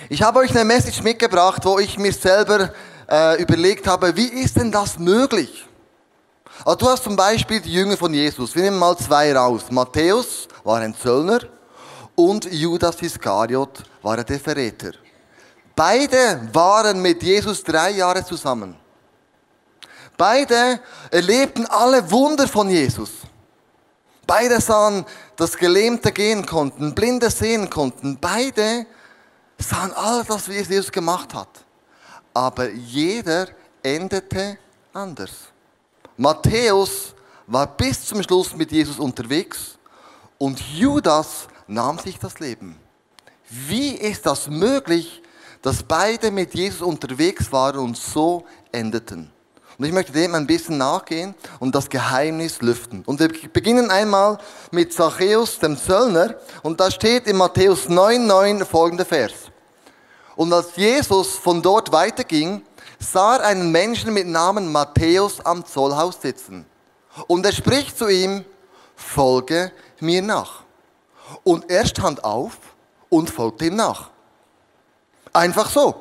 Ich habe euch eine Message mitgebracht, wo ich mir selber überlegt habe, wie ist denn das möglich? Also du hast zum Beispiel die Jünger von Jesus. Wir nehmen mal zwei raus. Matthäus war ein Zöllner und Judas Iskariot war der Verräter. Beide waren mit Jesus 3 Jahre zusammen. Beide erlebten alle Wunder von Jesus. Beide sahen, dass Gelähmte gehen konnten, Blinde sehen konnten. Beide sahen alles, was Jesus gemacht hat. Aber jeder endete anders. Matthäus war bis zum Schluss mit Jesus unterwegs und Judas nahm sich das Leben. Wie ist das möglich, dass beide mit Jesus unterwegs waren und so endeten? Und ich möchte dem ein bisschen nachgehen und das Geheimnis lüften. Und wir beginnen einmal mit Zachäus, dem Zöllner. Und da steht in Matthäus 9,9 folgender Vers. Und als Jesus von dort weiterging, sah er einen Menschen mit Namen Matthäus am Zollhaus sitzen. Und er spricht zu ihm, folge mir nach. Und er stand auf und folgte ihm nach. Einfach so.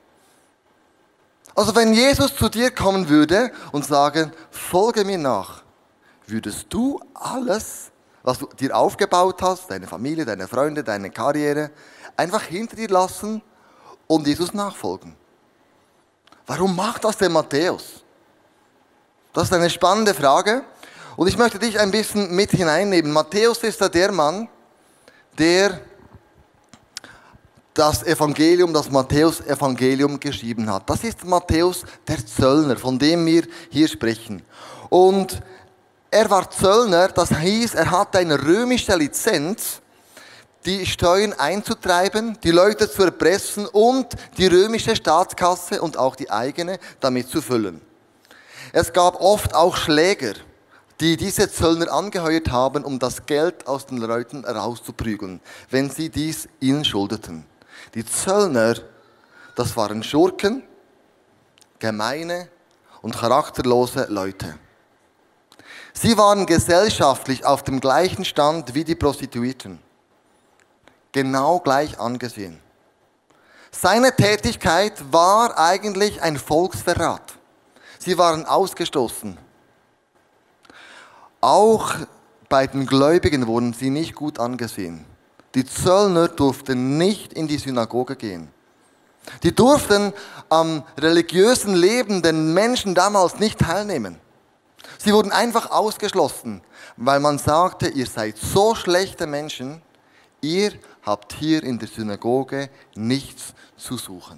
Also wenn Jesus zu dir kommen würde und sagen, folge mir nach, würdest du alles, was du dir aufgebaut hast, deine Familie, deine Freunde, deine Karriere, einfach hinter dir lassen und Jesus nachfolgen? Warum macht das der Matthäus? Das ist eine spannende Frage und ich möchte dich ein bisschen mit hineinnehmen. Matthäus ist ja der Mann, der das Evangelium, das Matthäus-Evangelium geschrieben hat. Das ist Matthäus, der Zöllner, von dem wir hier sprechen. Und er war Zöllner, das hieß, er hatte eine römische Lizenz, die Steuern einzutreiben, die Leute zu erpressen und die römische Staatskasse und auch die eigene damit zu füllen. Es gab oft auch Schläger, die diese Zöllner angeheuert haben, um das Geld aus den Leuten rauszuprügeln, wenn sie dies ihnen schuldeten. Die Zöllner, das waren Schurken, gemeine und charakterlose Leute. Sie waren gesellschaftlich auf dem gleichen Stand wie die Prostituierten. Genau gleich angesehen. Seine Tätigkeit war eigentlich ein Volksverrat. Sie waren ausgestoßen. Auch bei den Gläubigen wurden sie nicht gut angesehen. Die Zöllner durften nicht in die Synagoge gehen. Die durften am religiösen Leben den Menschen damals nicht teilnehmen. Sie wurden einfach ausgeschlossen, weil man sagte, ihr seid so schlechte Menschen, ihr habt hier in der Synagoge nichts zu suchen.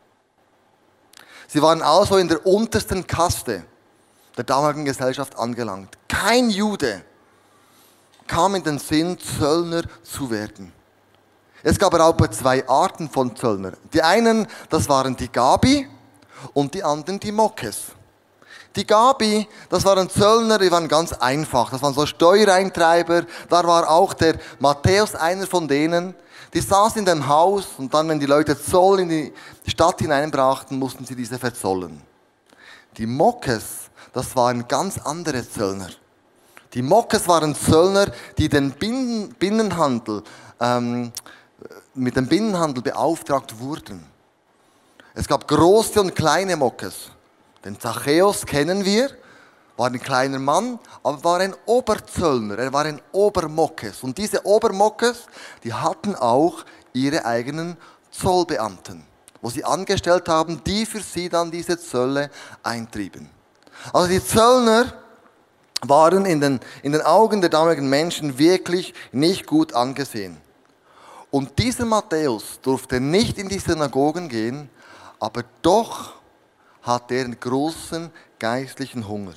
Sie waren also in der untersten Kaste der damaligen Gesellschaft angelangt. Kein Jude kam in den Sinn, Zöllner zu werden. Es gab aber auch 2 Arten von Zöllner. Die einen, das waren die Gabi und die anderen die Mokkes. Die Gabi, das waren Zöllner, die waren ganz einfach. Das waren so Steuereintreiber. Da war auch der Matthäus einer von denen. Die saß in dem Haus und dann, wenn die Leute Zoll in die Stadt hineinbrachten, mussten sie diese verzollen. Die Mokkes, das waren ganz andere Zöllner. Die Mokkes waren Zöllner, die den Binnenhandel, mit dem Binnenhandel beauftragt wurden. Es gab große und kleine Mokkes. Den Zachäus kennen wir, war ein kleiner Mann, aber war ein Oberzöllner, er war ein Obermokkes. Und diese Obermokkes, die hatten auch ihre eigenen Zollbeamten, wo sie angestellt haben, die für sie dann diese Zölle eintrieben. Also die Zöllner waren in den Augen der damaligen Menschen wirklich nicht gut angesehen. Und dieser Matthäus durfte nicht in die Synagogen gehen, aber doch hatte er einen großen geistlichen Hunger.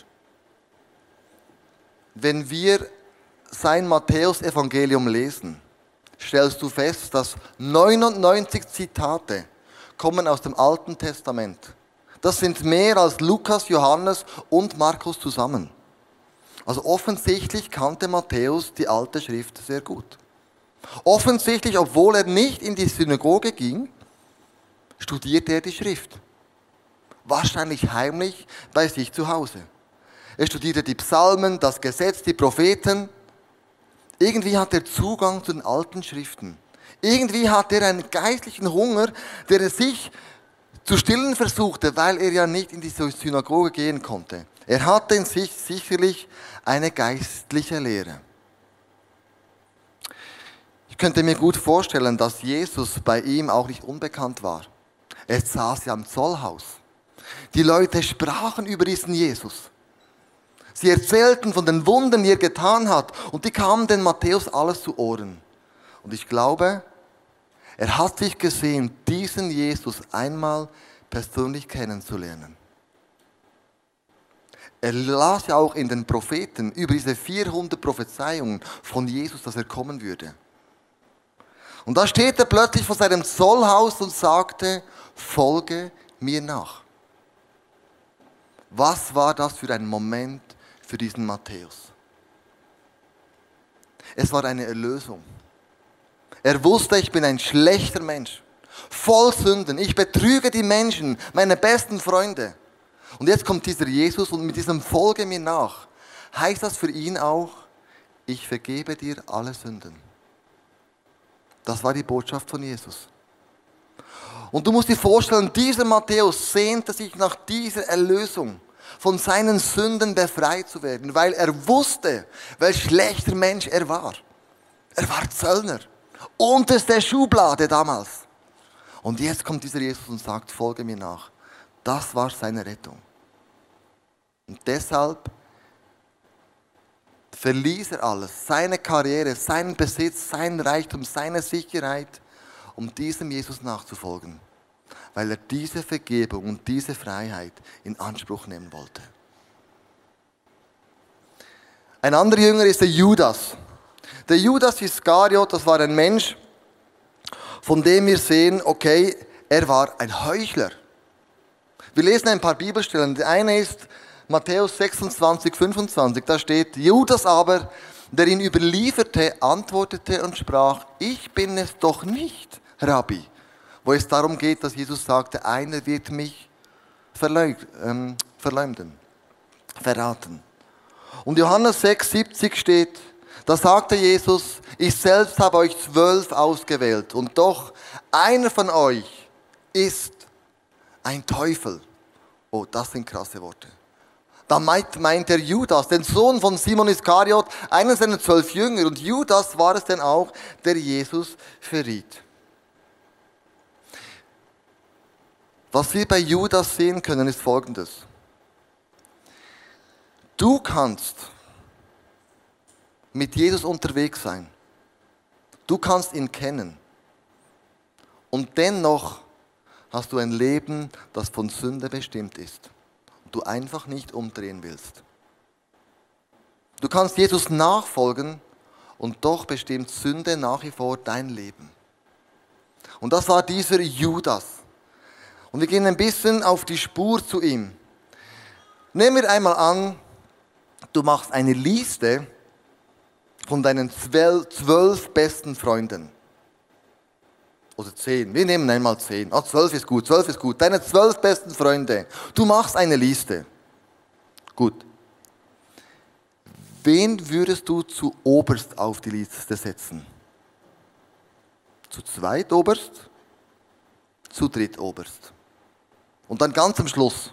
Wenn wir sein Matthäus-Evangelium lesen, stellst du fest, dass 99 Zitate kommen aus dem Alten Testament. Das sind mehr als Lukas, Johannes und Markus zusammen. Also offensichtlich kannte Matthäus die alte Schrift sehr gut. Offensichtlich, obwohl er nicht in die Synagoge ging, studierte er die Schrift. Wahrscheinlich heimlich bei sich zu Hause. Er studierte die Psalmen, das Gesetz, die Propheten. Irgendwie hat er Zugang zu den alten Schriften. Irgendwie hatte er einen geistlichen Hunger, der er sich zu stillen versuchte, weil er ja nicht in die Synagoge gehen konnte. Er hatte in sich sicherlich eine geistliche Lehre. Ich könnte mir gut vorstellen, dass Jesus bei ihm auch nicht unbekannt war. Er saß ja am Zollhaus. Die Leute sprachen über diesen Jesus. Sie erzählten von den Wundern, die er getan hat, und die kamen den Matthäus alles zu Ohren. Und ich glaube, er hat sich gesehen, diesen Jesus einmal persönlich kennenzulernen. Er las ja auch in den Propheten über diese 400 Prophezeiungen von Jesus, dass er kommen würde. Und da steht er plötzlich vor seinem Zollhaus und sagte, folge mir nach. Was war das für ein Moment für diesen Matthäus? Es war eine Erlösung. Er wusste, ich bin ein schlechter Mensch, voll Sünden. Ich betrüge die Menschen, meine besten Freunde. Und jetzt kommt dieser Jesus und mit diesem Folge mir nach, heißt das für ihn auch, ich vergebe dir alle Sünden. Das war die Botschaft von Jesus. Und du musst dir vorstellen, dieser Matthäus sehnte sich nach dieser Erlösung, von seinen Sünden befreit zu werden, weil er wusste, welch schlechter Mensch er war. Er war Zöllner, unterste Schublade damals. Und jetzt kommt dieser Jesus und sagt, folge mir nach. Das war seine Rettung. Und deshalb verließ er alles, seine Karriere, seinen Besitz, seinen Reichtum, seine Sicherheit, um diesem Jesus nachzufolgen, weil er diese Vergebung und diese Freiheit in Anspruch nehmen wollte. Ein anderer Jünger ist der Judas. Der Judas Iskariot, das war ein Mensch, von dem wir sehen, okay, er war ein Heuchler. Wir lesen ein paar Bibelstellen. Die eine ist Matthäus 26, 25. Da steht, Judas aber, der ihn überlieferte, antwortete und sprach, ich bin es doch nicht, Rabbi. Wo es darum geht, dass Jesus sagte, einer wird mich verleumden, verraten. Und Johannes 6, 70 steht, da sagte Jesus, ich selbst habe euch 12 ausgewählt und doch einer von euch ist ein Teufel. Oh, das sind krasse Worte. Da meint der Judas, den Sohn von Simon Iskariot, einen seiner 12 Jünger. Und Judas war es denn auch, der Jesus verriet. Was wir bei Judas sehen können, ist Folgendes. Du kannst mit Jesus unterwegs sein. Du kannst ihn kennen. Und dennoch hast du ein Leben, das von Sünde bestimmt ist. Und du einfach nicht umdrehen willst. Du kannst Jesus nachfolgen und doch bestimmt Sünde nach wie vor dein Leben. Und das war dieser Judas. Und wir gehen ein bisschen auf die Spur zu ihm. Nehmen wir einmal an, du machst eine Liste von deinen 12 besten Freunden. Oder 10. Wir nehmen einmal 10. 12 ist gut, 12 ist gut. Deine 12 besten Freunde. Du machst eine Liste. Gut. Wen würdest du zu oberst auf die Liste setzen? Zu zweit oberst? Zu dritt oberst? Und dann ganz am Schluss.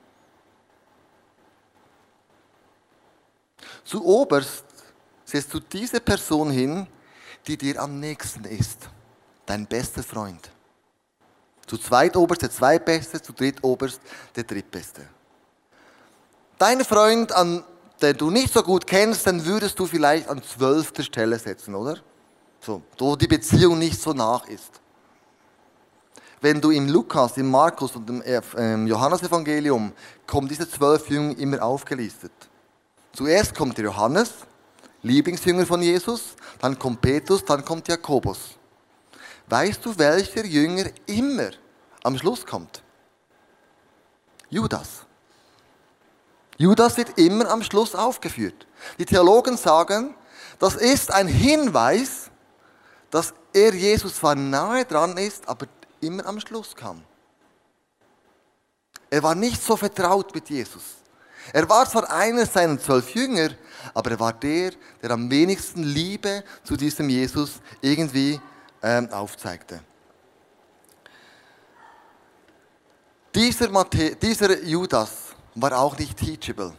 Zu oberst setzt du diese Person hin, die dir am nächsten ist. Dein bester Freund. Zu zweitoberst der zweitbeste, zu drittoberst der drittbeste. Dein Freund, den du nicht so gut kennst, dann würdest du vielleicht an 12. Stelle setzen, oder? So, wo die Beziehung nicht so nach ist. Wenn du im Lukas, im Markus und im Johannesevangelium kommen diese 12 Jünger immer aufgelistet. Zuerst kommt der Johannes, Lieblingsjünger von Jesus, dann kommt Petrus, dann kommt Jakobus. Weißt du, welcher Jünger immer am Schluss kommt? Judas. Judas wird immer am Schluss aufgeführt. Die Theologen sagen, das ist ein Hinweis, dass er Jesus zwar nahe dran ist, aber immer am Schluss kam. Er war nicht so vertraut mit Jesus. Er war zwar einer seiner 12 Jünger, aber er war der am wenigsten Liebe zu diesem Jesus irgendwie aufzeigte. Dieser Judas war auch nicht teachable.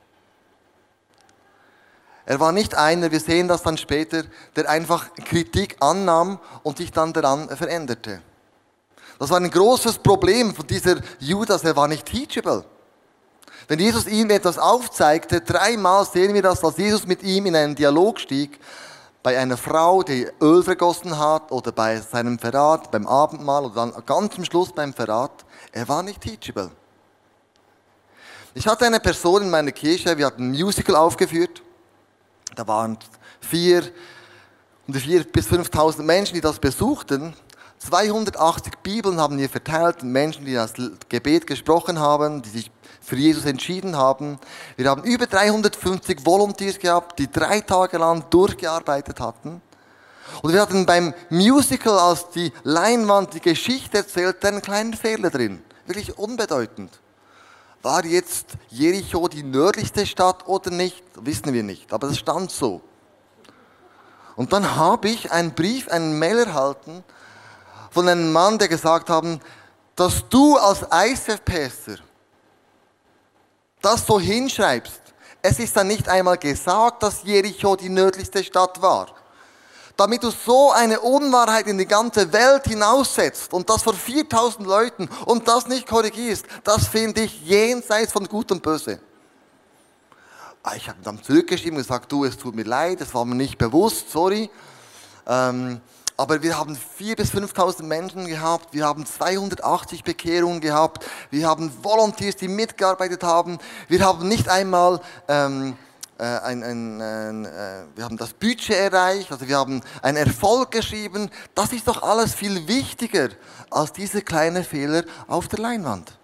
Er war nicht einer, wir sehen das dann später, der einfach Kritik annahm und sich dann daran veränderte. Das war ein großes Problem von dieser Judas, er war nicht teachable. Wenn Jesus ihm etwas aufzeigte, 3-mal sehen wir das, als Jesus mit ihm in einen Dialog stieg, bei einer Frau, die Öl vergossen hat, oder bei seinem Verrat, beim Abendmahl, oder dann ganz zum Schluss beim Verrat, er war nicht teachable. Ich hatte eine Person in meiner Kirche, wir hatten ein Musical aufgeführt, da waren 4.000 bis 5.000 Menschen, die das besuchten. 280 Bibeln haben wir verteilt, Menschen, die das Gebet gesprochen haben, die sich für Jesus entschieden haben. Wir haben über 350 Volunteers gehabt, die 3 Tage lang durchgearbeitet hatten. Und wir hatten beim Musical, als die Leinwand die Geschichte erzählte, einen kleinen Fehler drin. Wirklich unbedeutend. War jetzt Jericho die nördlichste Stadt oder nicht? Wissen wir nicht, aber das stand so. Und dann habe ich einen Mail erhalten von einem Mann, der gesagt hat, dass du als ICF-Pastor das so hinschreibst. Es ist dann nicht einmal gesagt, dass Jericho die nördlichste Stadt war. Damit du so eine Unwahrheit in die ganze Welt hinaussetzt und das vor 4.000 Leuten und das nicht korrigierst, das finde ich jenseits von Gut und Böse. Ich habe dann zurückgeschrieben und gesagt, du, es tut mir leid, es war mir nicht bewusst, sorry. Aber wir haben 4.000 bis 5.000 Menschen gehabt, wir haben 280 Bekehrungen gehabt, wir haben Volunteers, die mitgearbeitet haben, wir haben nicht einmal wir haben das Budget erreicht, also wir haben einen Erfolg geschrieben. Das ist doch alles viel wichtiger als diese kleinen Fehler auf der Leinwand.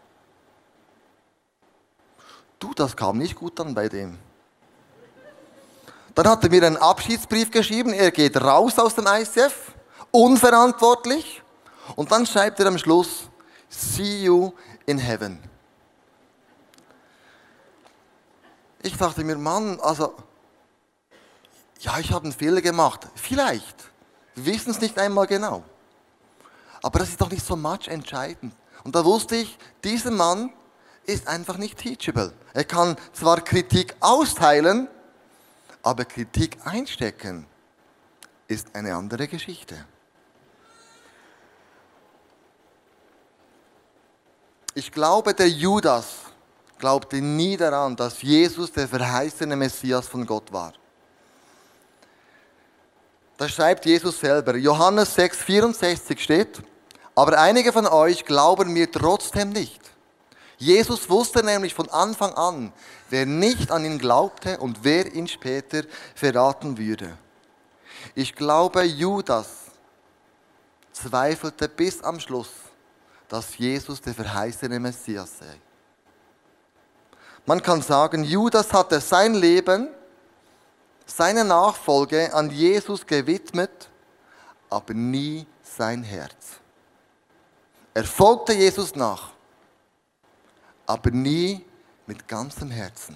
Du, das kam nicht gut an bei dem. Dann hat er mir einen Abschiedsbrief geschrieben, er geht raus aus dem ICF, unverantwortlich. Und dann schreibt er am Schluss, see you in heaven. Ich dachte mir, Mann, also, ja, ich habe einen Fehler gemacht. Vielleicht. Wir wissen es nicht einmal genau. Aber das ist doch nicht so much entscheidend. Und da wusste ich, dieser Mann ist einfach nicht teachable. Er kann zwar Kritik austeilen, aber Kritik einstecken ist eine andere Geschichte. Ich glaube, der Judas glaubte nie daran, dass Jesus der verheißene Messias von Gott war. Da schreibt Jesus selber, Johannes 6,64 steht, aber einige von euch glauben mir trotzdem nicht. Jesus wusste nämlich von Anfang an, wer nicht an ihn glaubte und wer ihn später verraten würde. Ich glaube, Judas zweifelte bis am Schluss, dass Jesus der verheißene Messias sei. Man kann sagen, Judas hatte sein Leben, seine Nachfolge an Jesus gewidmet, aber nie sein Herz. Er folgte Jesus nach, aber nie mit ganzem Herzen.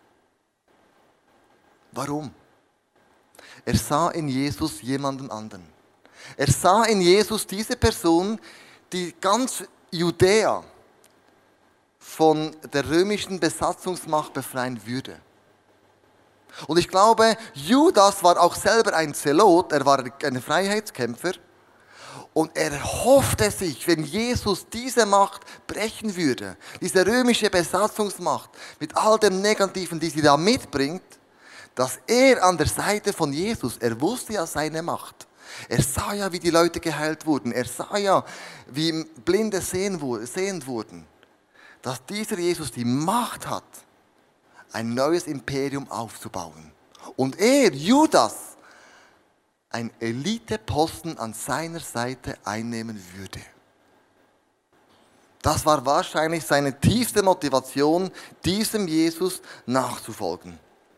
Warum? Er sah in Jesus jemanden anderen. Er sah in Jesus diese Person, die ganz Judäa von der römischen Besatzungsmacht befreien würde. Und ich glaube, Judas war auch selber ein Zelot, er war ein Freiheitskämpfer. Und er hoffte sich, wenn Jesus diese Macht brechen würde, diese römische Besatzungsmacht mit all dem Negativen, die sie da mitbringt, dass er an der Seite von Jesus, er wusste ja seine Macht. Er sah ja, wie die Leute geheilt wurden. Er sah ja, wie Blinde sehend wurden. Dass dieser Jesus die Macht hat, ein neues Imperium aufzubauen. Und er, Judas, ein Eliteposten an seiner Seite einnehmen würde. Das war wahrscheinlich seine tiefste Motivation, diesem Jesus nachzufolgen.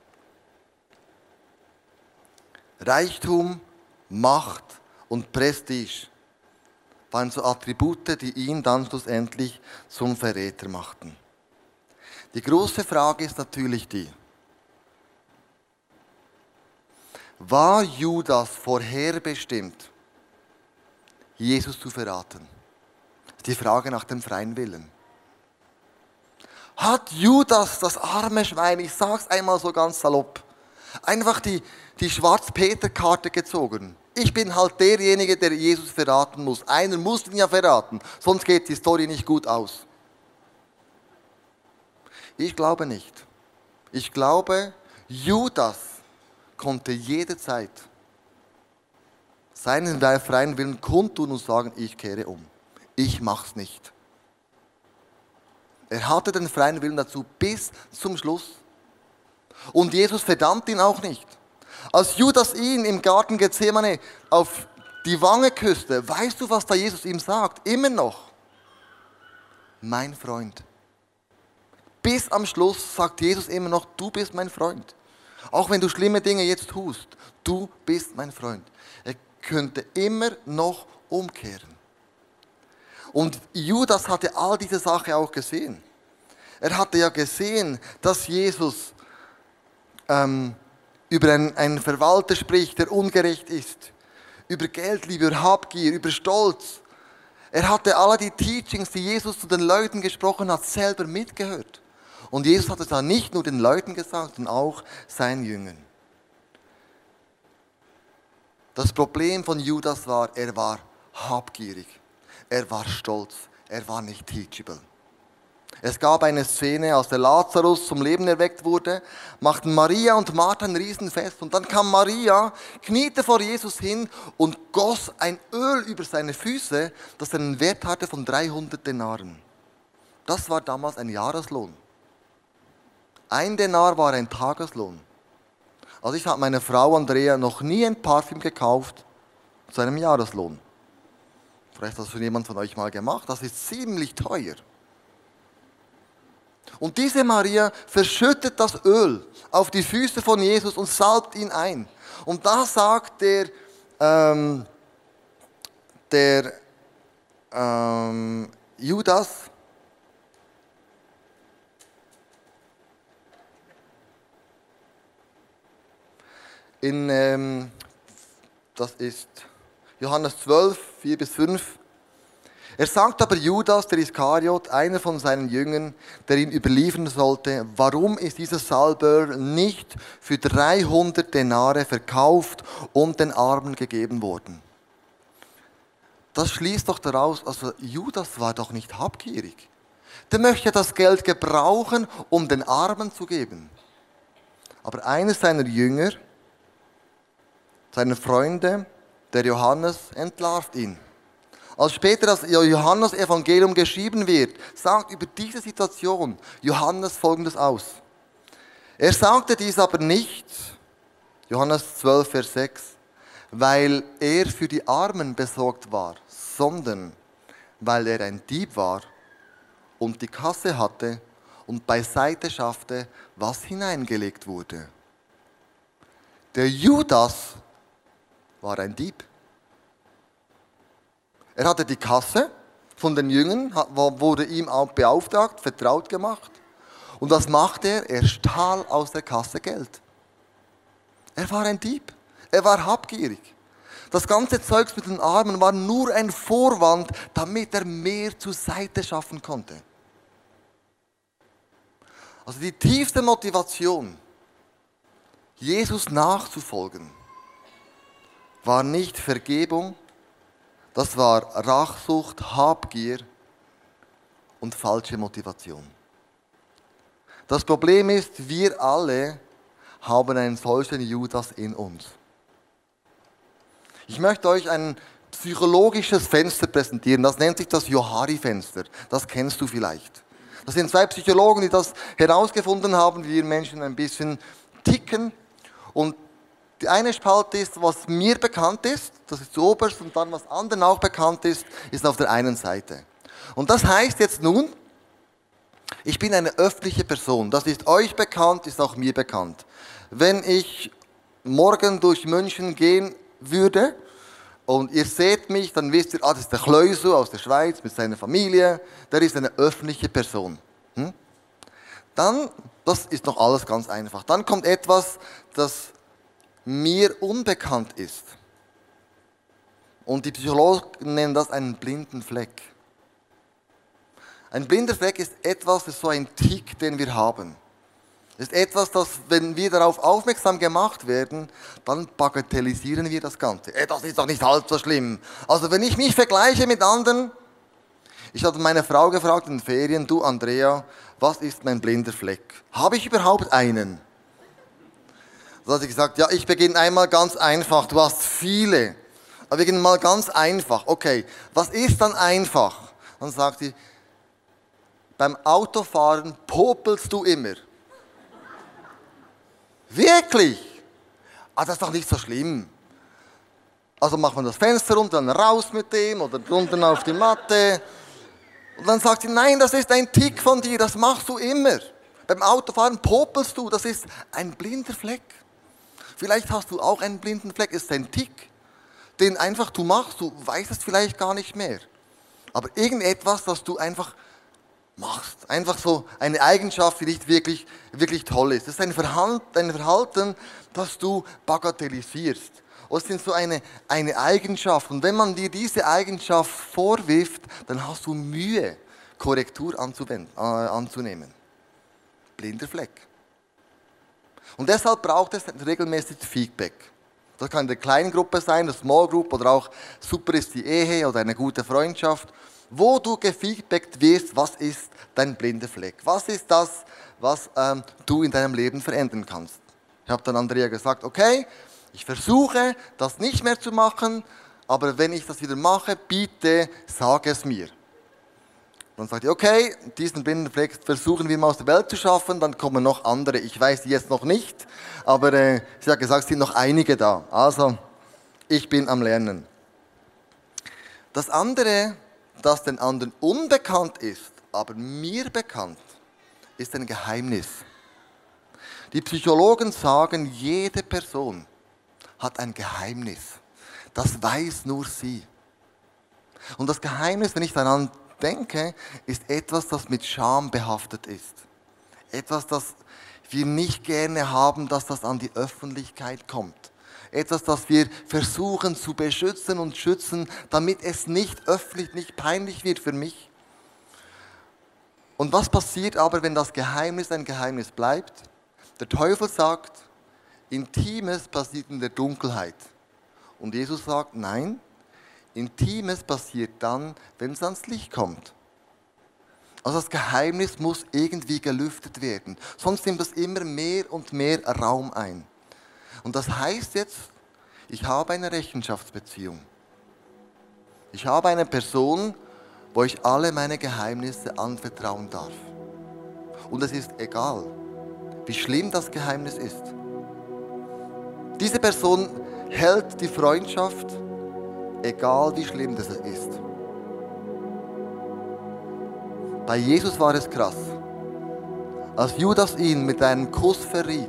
Reichtum, Macht und Prestige waren so Attribute, die ihn dann schlussendlich zum Verräter machten. Die große Frage ist natürlich die: War Judas vorherbestimmt, Jesus zu verraten. Die Frage nach dem freien Willen. Hat Judas, das arme Schwein, ich sag's einmal so ganz salopp, einfach die Schwarz-Peter-Karte gezogen? Ich bin halt derjenige, der Jesus verraten muss. Einer muss ihn ja verraten, sonst geht die Story nicht gut aus. Ich glaube nicht. Ich glaube, Judas konnte jederzeit seinen freien Willen kundtun und sagen, ich kehre um. Ich mach's nicht. Er hatte den freien Willen dazu bis zum Schluss. Und Jesus verdammt ihn auch nicht. Als Judas ihn im Garten Gethsemane auf die Wange küsste, weißt du, was da Jesus ihm sagt? Immer noch. Mein Freund. Bis am Schluss sagt Jesus immer noch, du bist mein Freund. Auch wenn du schlimme Dinge jetzt tust, du bist mein Freund. Er könnte immer noch umkehren. Und Judas hatte all diese Sachen auch gesehen. Er hatte ja gesehen, dass Jesus über einen Verwalter spricht, der ungerecht ist, über Geldliebe, über Habgier, über Stolz. Er hatte alle die Teachings, die Jesus zu den Leuten gesprochen hat, selber mitgehört. Und Jesus hat es dann nicht nur den Leuten gesagt, sondern auch seinen Jüngern. Das Problem von Judas war, er war habgierig, er war stolz, er war nicht teachable. Es gab eine Szene, als der Lazarus zum Leben erweckt wurde, machten Maria und Martha ein Riesenfest. Und dann kam Maria, kniete vor Jesus hin und goss ein Öl über seine Füße, das einen Wert hatte von 300 Denaren. Das war damals ein Jahreslohn. 1 Denar war ein Tageslohn. Also ich habe meiner Frau Andrea noch nie ein Parfüm gekauft zu einem Jahreslohn. Vielleicht hat das schon jemand von euch mal gemacht. Das ist ziemlich teuer. Und diese Maria verschüttet das Öl auf die Füße von Jesus und salbt ihn ein. Und da sagt der Judas, das ist Johannes 12, 4-5. Er sagt aber Judas, der Iskariot, einer von seinen Jüngern, der ihn überliefern sollte, warum ist dieses Salböl nicht für 300 Denare verkauft und den Armen gegeben worden? Das schließt doch daraus, also Judas war doch nicht habgierig. Der möchte das Geld gebrauchen, um den Armen zu geben. Aber einer seiner Jünger, seine Freunde, der Johannes, entlarvt ihn. Als später das Johannes-Evangelium geschrieben wird, sagt über diese Situation Johannes Folgendes aus. Er sagte dies aber nicht, Johannes 12, Vers 6, weil er für die Armen besorgt war, sondern weil er ein Dieb war und die Kasse hatte und beiseite schaffte, was hineingelegt wurde. Der Judas war ein Dieb. Er hatte die Kasse von den Jüngern, wurde ihm auch beauftragt, vertraut gemacht. Und was macht er? Er stahl aus der Kasse Geld. Er war ein Dieb. Er war habgierig. Das ganze Zeugs mit den Armen war nur ein Vorwand, damit er mehr zur Seite schaffen konnte. Also die tiefste Motivation, Jesus nachzufolgen, war nicht Vergebung, das war Rachsucht, Habgier und falsche Motivation. Das Problem ist, wir alle haben einen solchen Judas in uns. Ich möchte euch ein psychologisches Fenster präsentieren, das nennt sich das Johari-Fenster. Das kennst du vielleicht. Das sind 2 Psychologen, die das herausgefunden haben, wie wir Menschen ein bisschen ticken. Und die eine Spalte ist, was mir bekannt ist, das ist zuoberst, und dann, was anderen auch bekannt ist, ist auf der einen Seite. Und das heißt jetzt nun, ich bin eine öffentliche Person. Das ist euch bekannt, ist auch mir bekannt. Wenn ich morgen durch München gehen würde und ihr seht mich, dann wisst ihr, das ist der Klösu aus der Schweiz mit seiner Familie, der ist eine öffentliche Person. Dann, das ist noch alles ganz einfach. Dann kommt etwas, das mir unbekannt ist. Und die Psychologen nennen das einen blinden Fleck. Ein blinder Fleck ist etwas, das ist so ein Tick, den wir haben. Es ist etwas, das, wenn wir darauf aufmerksam gemacht werden, dann bagatellisieren wir das Ganze. Das ist doch nicht allzu schlimm. Also wenn ich mich vergleiche mit anderen, ich habe meine Frau gefragt in den Ferien, du Andrea, was ist mein blinder Fleck? Habe ich überhaupt einen? Da hat sie gesagt, ja, ich beginne einmal ganz einfach, du hast viele. Aber wir beginnen mal ganz einfach. Okay, was ist dann einfach? Dann sagt sie, beim Autofahren popelst du immer. Wirklich? Das ist doch nicht so schlimm. Also macht man das Fenster runter, dann raus mit dem oder drunten auf die Matte. Und dann sagt sie, nein, das ist ein Tick von dir, das machst du immer. Beim Autofahren popelst du, das ist ein blinder Fleck. Vielleicht hast du auch einen blinden Fleck, es ist ein Tick, den einfach du machst, du weißt es vielleicht gar nicht mehr. Aber irgendetwas, das du einfach machst. Einfach so eine Eigenschaft, die nicht wirklich, wirklich toll ist. Das ist ein Verhalten, das du bagatellisierst. Und es ist so eine Eigenschaft. Und wenn man dir diese Eigenschaft vorwirft, dann hast du Mühe, Korrektur anzunehmen. Blinder Fleck. Und deshalb braucht es regelmäßig Feedback. Das kann in der kleinen Gruppe sein, der Small Group oder auch super ist die Ehe oder eine gute Freundschaft, wo du gefeedbackt wirst, was ist dein blinder Fleck? Was ist das, was du in deinem Leben verändern kannst? Ich habe dann Andrea gesagt, okay, ich versuche das nicht mehr zu machen, aber wenn ich das wieder mache, bitte sag es mir. Dann sagt ihr, okay, diesen blinden Fleck versuchen wir mal aus der Welt zu schaffen, dann kommen noch andere. Ich weiß die jetzt noch nicht, aber sie hat gesagt, es sind noch einige da. Also, ich bin am Lernen. Das andere, das den anderen unbekannt ist, aber mir bekannt, ist ein Geheimnis. Die Psychologen sagen, jede Person hat ein Geheimnis. Das weiß nur sie. Und das Geheimnis, wenn ich daran denke, ist etwas, das mit Scham behaftet ist. Etwas, das wir nicht gerne haben, dass das an die Öffentlichkeit kommt. Etwas, das wir versuchen zu beschützen und schützen, damit es nicht öffentlich, nicht peinlich wird für mich. Und was passiert aber, wenn das Geheimnis ein Geheimnis bleibt? Der Teufel sagt, Intimes passiert in der Dunkelheit. Und Jesus sagt, nein, Intimes passiert dann, wenn es ans Licht kommt. Also das Geheimnis muss irgendwie gelüftet werden. Sonst nimmt es immer mehr und mehr Raum ein. Und das heißt jetzt, ich habe eine Rechenschaftsbeziehung. Ich habe eine Person, wo ich alle meine Geheimnisse anvertrauen darf. Und es ist egal, wie schlimm das Geheimnis ist. Diese Person hält die Freundschaft, egal wie schlimm das ist. Bei Jesus war es krass. Als Judas ihn mit einem Kuss verriet,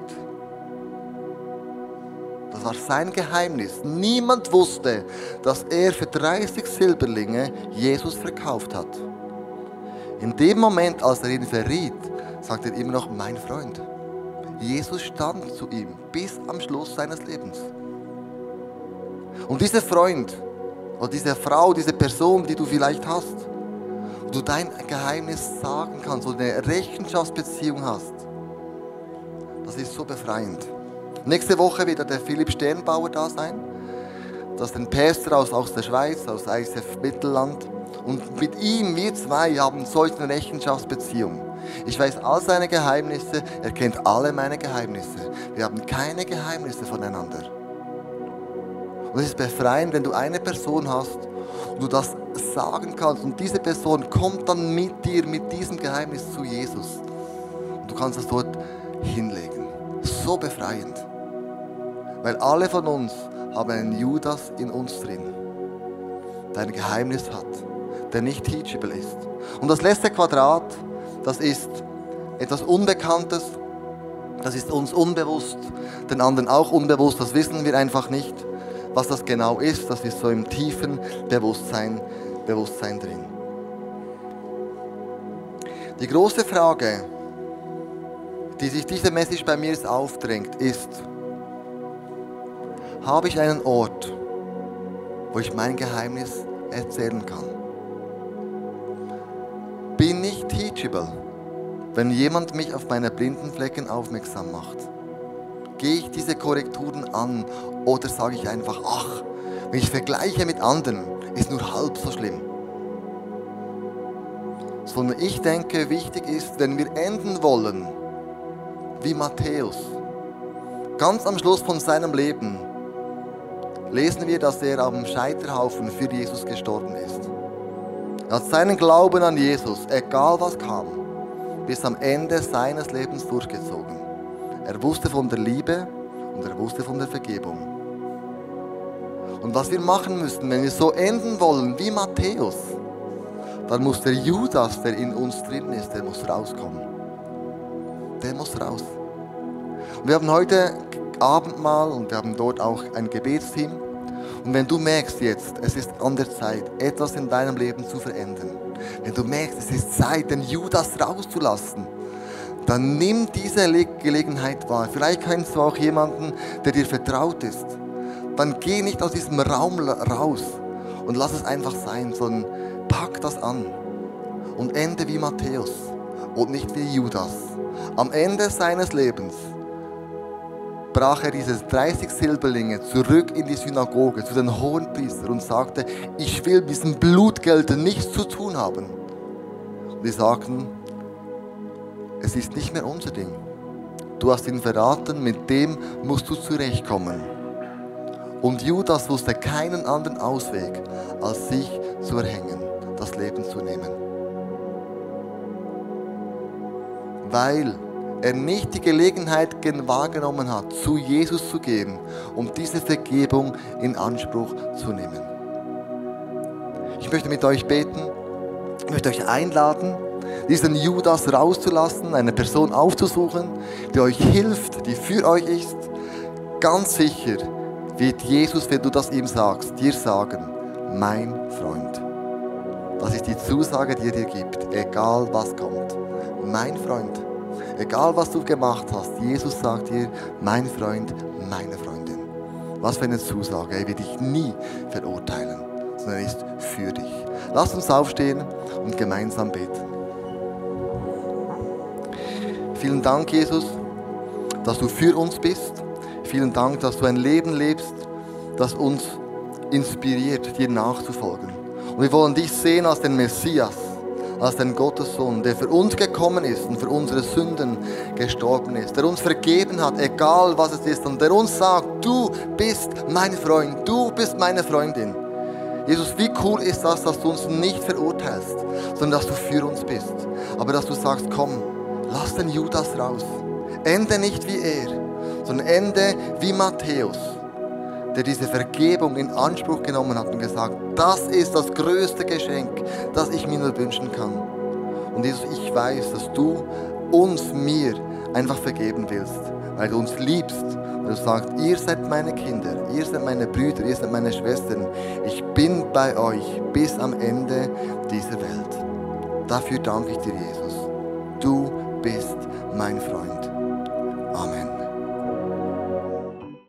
das war sein Geheimnis. Niemand wusste, dass er für 30 Silberlinge Jesus verkauft hat. In dem Moment, als er ihn verriet, sagte er immer noch, mein Freund. Jesus stand zu ihm bis am Schluss seines Lebens. Und dieser Freund, oder diese Frau, diese Person, die du vielleicht hast, wo du dein Geheimnis sagen kannst, wo du eine Rechenschaftsbeziehung hast, das ist so befreiend. Nächste Woche wird der Philipp Sternbauer da sein. Das ist ein Pastor aus der Schweiz, aus ICF Mittelland. Und mit ihm, wir zwei, haben solch eine Rechenschaftsbeziehung. Ich weiß all seine Geheimnisse, er kennt alle meine Geheimnisse. Wir haben keine Geheimnisse voneinander. Und es ist befreiend, wenn du eine Person hast und du das sagen kannst und diese Person kommt dann mit dir, mit diesem Geheimnis zu Jesus. Und du kannst es dort hinlegen. So befreiend. Weil alle von uns haben einen Judas in uns drin, der ein Geheimnis hat, der nicht teachable ist. Und das letzte Quadrat, das ist etwas Unbekanntes, das ist uns unbewusst, den anderen auch unbewusst, das wissen wir einfach nicht, was das genau ist, das ist so im tiefen Bewusstsein drin. Die große Frage, die sich diese Message bei mir jetzt aufdrängt, ist, habe ich einen Ort, wo ich mein Geheimnis erzählen kann. Bin ich teachable, wenn jemand mich auf meine blinden Flecken aufmerksam macht? Gehe ich diese Korrekturen an oder sage ich einfach, ach, wenn ich vergleiche mit anderen, ist nur halb so schlimm. Sondern ich denke, wichtig ist, wenn wir enden wollen, wie Matthäus, ganz am Schluss von seinem Leben, lesen wir, dass er am Scheiterhaufen für Jesus gestorben ist. Er hat seinen Glauben an Jesus, egal was kam, bis am Ende seines Lebens durchgezogen. Er wusste von der Liebe und er wusste von der Vergebung. Und was wir machen müssen, wenn wir so enden wollen wie Matthäus, dann muss der Judas, der in uns drin ist, der muss rauskommen. Der muss raus. Und wir haben heute Abendmahl und wir haben dort auch ein Gebetsteam. Und wenn du merkst jetzt, es ist an der Zeit, etwas in deinem Leben zu verändern, wenn du merkst, es ist Zeit, den Judas rauszulassen, dann nimm diese Gelegenheit wahr. Vielleicht kennst du auch jemanden, der dir vertraut ist. Dann geh nicht aus diesem Raum raus und lass es einfach sein, sondern pack das an und ende wie Matthäus und nicht wie Judas. Am Ende seines Lebens brach er diese 30 Silberlinge zurück in die Synagoge zu den Hohenpriestern und sagte, ich will mit diesem Blutgeld nichts zu tun haben. Und die sagten, es ist nicht mehr unser Ding. Du hast ihn verraten, mit dem musst du zurechtkommen. Und Judas wusste keinen anderen Ausweg, als sich zu erhängen, das Leben zu nehmen. Weil er nicht die Gelegenheit wahrgenommen hat, zu Jesus zu gehen, um diese Vergebung in Anspruch zu nehmen. Ich möchte mit euch beten, ich möchte euch einladen, diesen Judas rauszulassen, eine Person aufzusuchen, die euch hilft, die für euch ist. Ganz sicher wird Jesus, wenn du das ihm sagst, dir sagen, mein Freund. Das ist die Zusage, die er dir gibt, egal was kommt. Mein Freund. Egal was du gemacht hast, Jesus sagt dir, mein Freund, meine Freundin. Was für eine Zusage, er wird dich nie verurteilen, sondern er ist für dich. Lass uns aufstehen und gemeinsam beten. Vielen Dank, Jesus, dass du für uns bist. Vielen Dank, dass du ein Leben lebst, das uns inspiriert, dir nachzufolgen. Und wir wollen dich sehen als den Messias, als den Gottessohn, der für uns gekommen ist und für unsere Sünden gestorben ist, der uns vergeben hat, egal was es ist, und der uns sagt, du bist mein Freund, du bist meine Freundin. Jesus, wie cool ist das, dass du uns nicht verurteilst, sondern dass du für uns bist. Aber dass du sagst, komm, lass den Judas raus. Ende nicht wie er, sondern ende wie Matthäus, der diese Vergebung in Anspruch genommen hat und gesagt, das ist das größte Geschenk, das ich mir nur wünschen kann. Und Jesus, ich weiß, dass du mir einfach vergeben willst, weil du uns liebst. Und du sagst, ihr seid meine Kinder, ihr seid meine Brüder, ihr seid meine Schwestern. Ich bin bei euch bis am Ende dieser Welt. Dafür danke ich dir, Jesus. Du bist mein Freund.